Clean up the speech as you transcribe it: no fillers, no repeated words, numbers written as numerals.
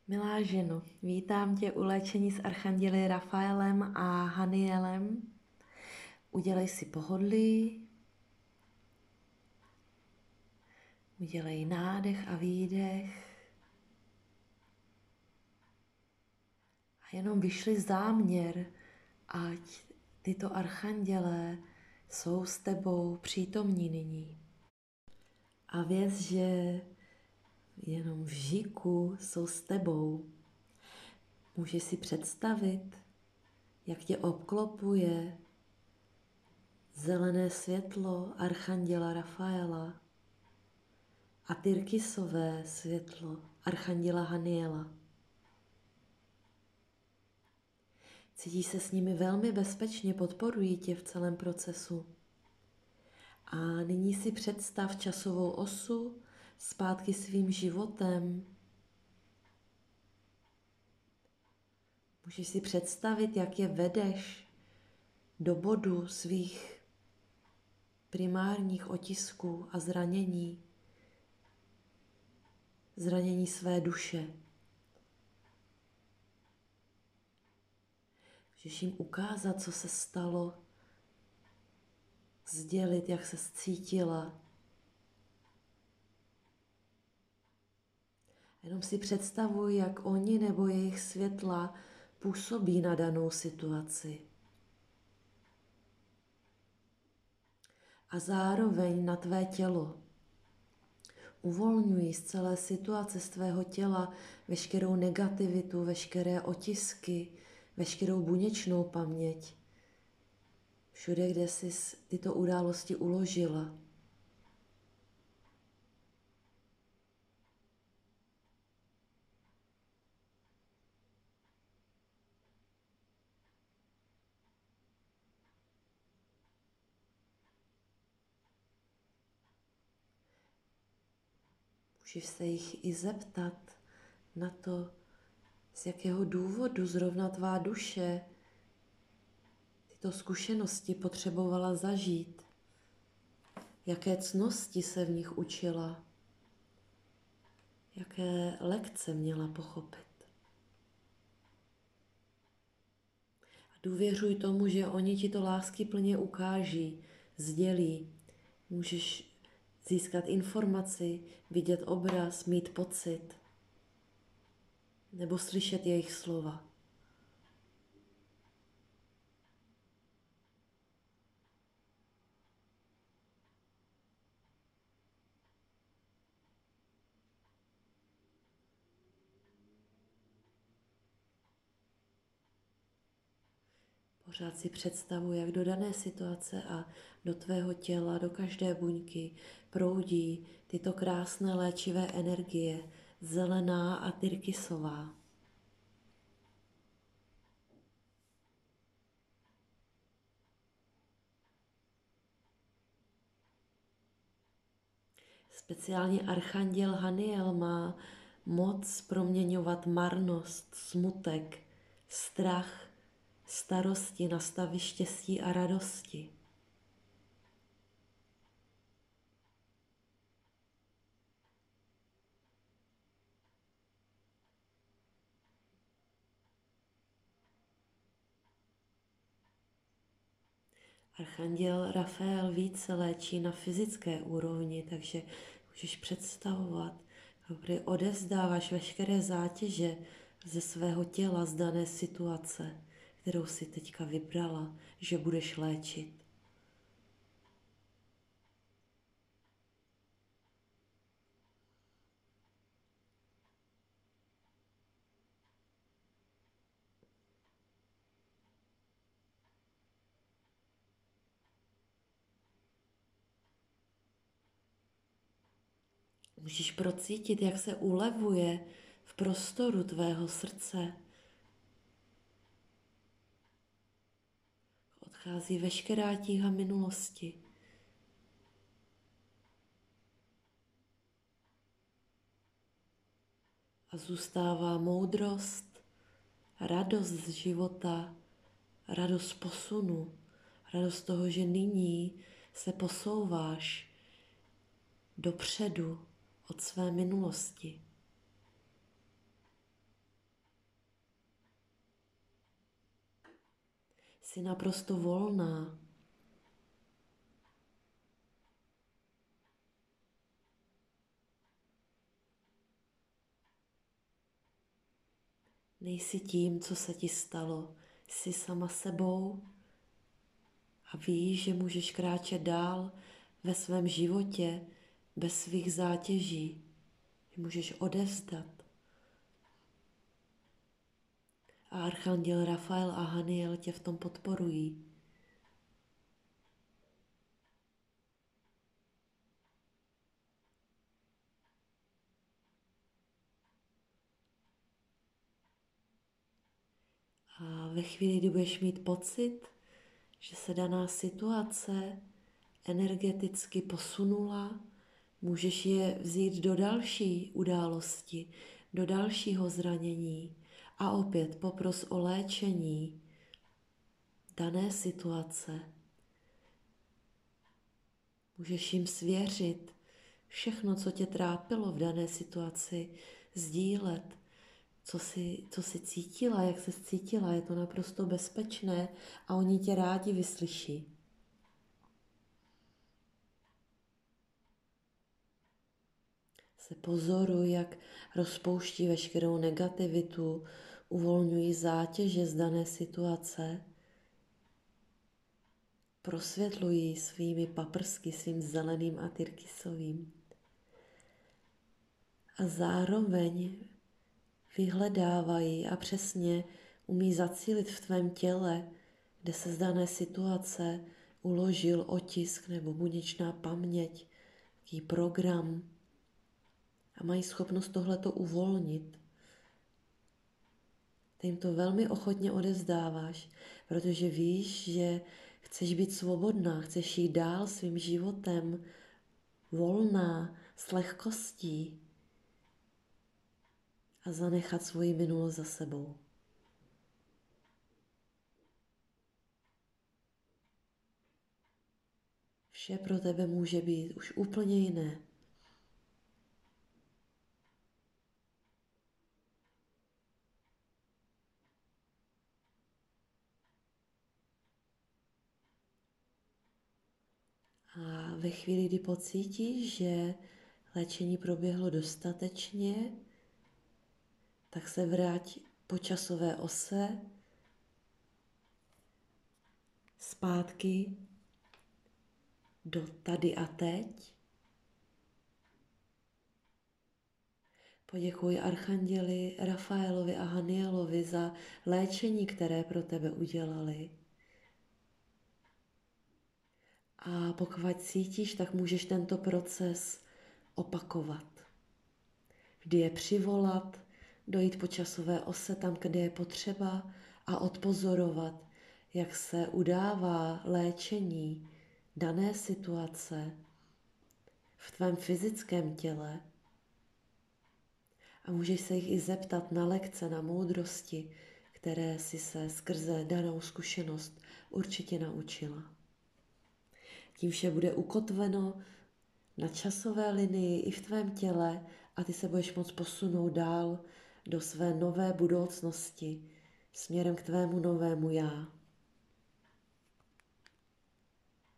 Milá ženo, vítám tě u léčení s archanděli Rafaelem a Hanielem. Udělej si pohodlí, udělej nádech a výdech a jenom vyšli záměr, ať tyto archandělé jsou s tebou přítomní nyní. A věz, že jenom v žiku jsou s tebou. Můžeš si představit, jak tě obklopuje zelené světlo archanděla Rafaela a tyrkysové světlo archanděla Haniela. Cítíš se s nimi velmi bezpečně, podporují tě v celém procesu. A nyní si představ časovou osu zpátky svým životem. Můžeš si představit, jak je vedeš do bodu svých primárních otisků a zranění. Zranění své duše. Můžeš jim ukázat, co se stalo, sdělit, jak se cítila. Jenom si představuj, jak oni nebo jejich světla působí na danou situaci. A zároveň na tvé tělo. Uvolňují z celé situace, z tvého těla veškerou negativitu, veškeré otisky, veškerou buněčnou paměť. Všude, kde jsi tyto události uložila. Můžeš se jich i zeptat na to, z jakého důvodu zrovna tvá duše tyto zkušenosti potřebovala zažít. Jaké ctnosti se v nich učila. Jaké lekce měla pochopit. A důvěřuj tomu, že oni ti to láskyplně ukáží, sdělí. Můžeš získat informaci, vidět obraz, mít pocit nebo slyšet jejich slova. Pořád si představuji, jak do dané situace a do tvého těla, do každé buňky proudí tyto krásné léčivé energie, zelená a tyrkysová. Speciálně archanděl Haniel má moc proměňovat marnost, smutek, strach, starosti na stavy štěstí a radosti. Archanděl Rafael více léčí na fyzické úrovni, takže můžeš představovat, kdy odevzdáváš veškeré zátěže ze svého těla z dané situace, kterou si teďka vybrala, že budeš léčit. Můžeš procítit, jak se ulevuje v prostoru tvého srdce. Odchází veškerá tíha minulosti. A zůstává moudrost, radost z života, radost posunu, radost toho, že nyní se posouváš dopředu od své minulosti. Jsi naprosto volná. Nejsi tím, co se ti stalo. Jsi sama sebou a víš, že můžeš kráčet dál ve svém životě bez svých zátěží. Že můžeš odevzdat. A archanděl Rafael a Haniel tě v tom podporují. A ve chvíli, kdy budeš mít pocit, že se daná situace energeticky posunula, můžeš je vzít do další události, do dalšího zranění a opět popros o léčení dané situace. Můžeš jim svěřit všechno, co tě trápilo v dané situaci, sdílet, co jsi cítila, jak se cítila, je to naprosto bezpečné a oni tě rádi vyslyší. Se pozoruj, jak rozpouští veškerou negativitu, uvolňují zátěže z dané situace, prosvětlují svými paprsky, svým zeleným a tyrkysovým. A zároveň vyhledávají a přesně umí zacílit v tvém těle, kde se z dané situace uložil otisk nebo buněčná paměť, taký program a mají schopnost tohleto uvolnit. Ty jim to velmi ochotně odevzdáváš, protože víš, že chceš být svobodná, chceš jít dál svým životem, volná, s lehkostí a zanechat svoji minulost za sebou. Vše pro tebe může být už úplně jiné. A ve chvíli, kdy pocítíš, že léčení proběhlo dostatečně, tak se vrať po časové ose zpátky do tady a teď. Poděkuj archanděli Rafaelovi a Hanielovi za léčení, které pro tebe udělali. A pokud cítíš, tak můžeš tento proces opakovat. Vždy je přivolat, dojít po časové ose tam, kde je potřeba a odpozorovat, jak se udává léčení dané situace v tvém fyzickém těle. A můžeš se jich i zeptat na lekce, na moudrosti, které si se skrze danou zkušenost určitě naučila. Tím vše bude ukotveno na časové linii i v tvém těle a ty se budeš moct posunout dál do své nové budoucnosti směrem k tvému novému já.